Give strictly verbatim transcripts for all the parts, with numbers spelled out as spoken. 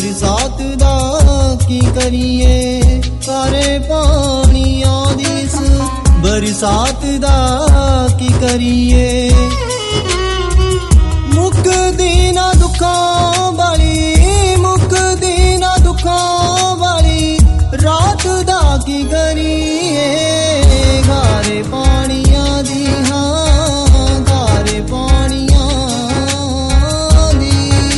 बरसात दा की करिए सारे पानियां दी इस बरसात दा की करिए मुकदी ना दुखां वाली मुकदी ना दुखां वाली रात दा की करिए गारे पानियां दी हां गारे पानियां दी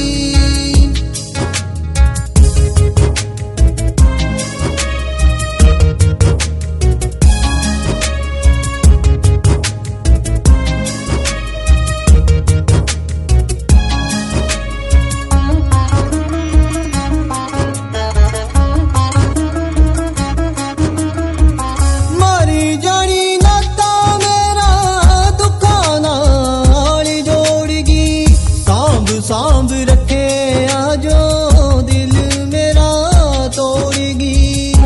सांभ रखे आजो दिल मेरा तोड़गी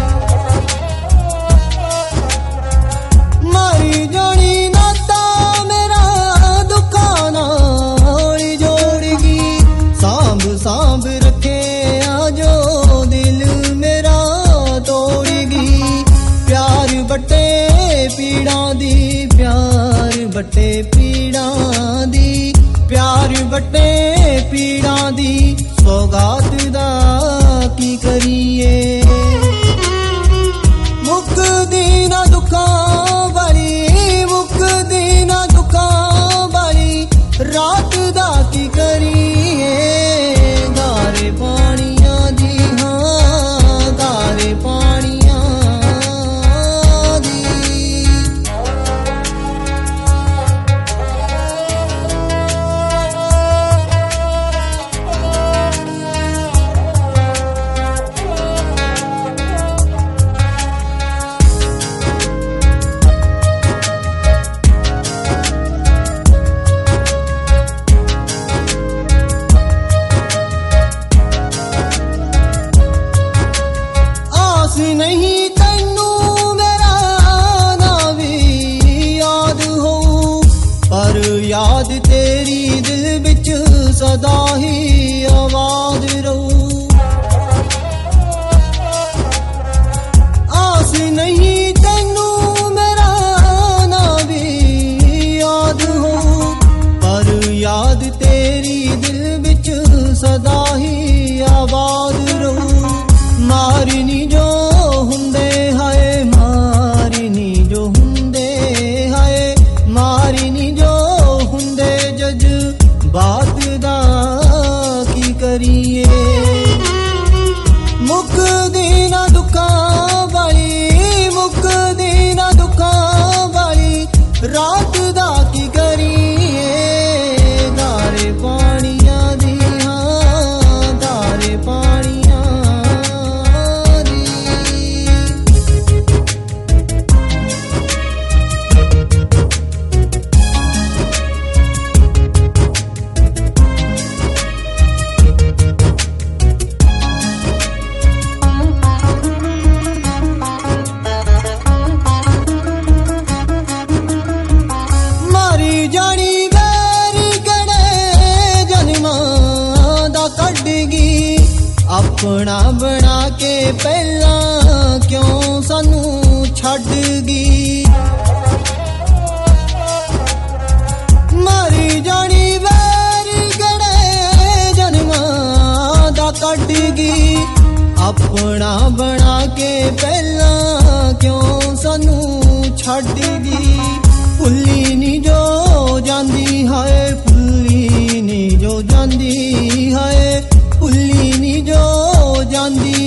मारी जानी नाता मेरा दुकाना जोड़गी सांभ सांभ रखे आजो दिल मेरा तोड़गी प्यार बट्टे पीड़ा दी प्यार बट्टे पीड़ा दी प्यार बट्टे पीड़ा दी सौगात दा की करिए मुकदी ना दुखां वाली मुकदी ना दुखां वाली रात दा की करिए गारे पानियां दी हां गारे पानियां दी नहीं तैनू मेरा ना भी याद हो पर याद तेरी दिल बिच सदा ही आवाज रहू आस नहीं तैनू मेरा ना भी याद हो पर याद तेरी दिल बिच सदा ही आवाज रहू मारनी जो हुंदे हाय मारनी जो हुंदे हाय मारनी जो हुंदे जज बात दा की करिए मुकदी ना दुखां वाली मुकदी ना दुखां वाली रात दा की करिए गारे पानियां दी हां गारे पानियां अपना बना के पहला क्यों सानू छड्डगी मारी जानी वैरी गड़े जन्मां दा कड्डगी अपना बना के पहला क्यों सानू छड्डगी भुल्ली नी जो जांदी हाय भुल्ली नी जो जांदी हाय भुल्ली नी जो जांदी